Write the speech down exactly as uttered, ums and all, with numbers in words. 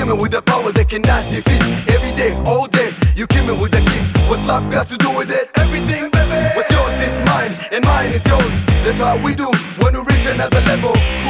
coming with the power they cannot defeat. Every day, all day, you kill me with the kiss. What's love got to do with it? Everything, baby. What's yours is mine, and mine is yours. That's how we do when we reach another level.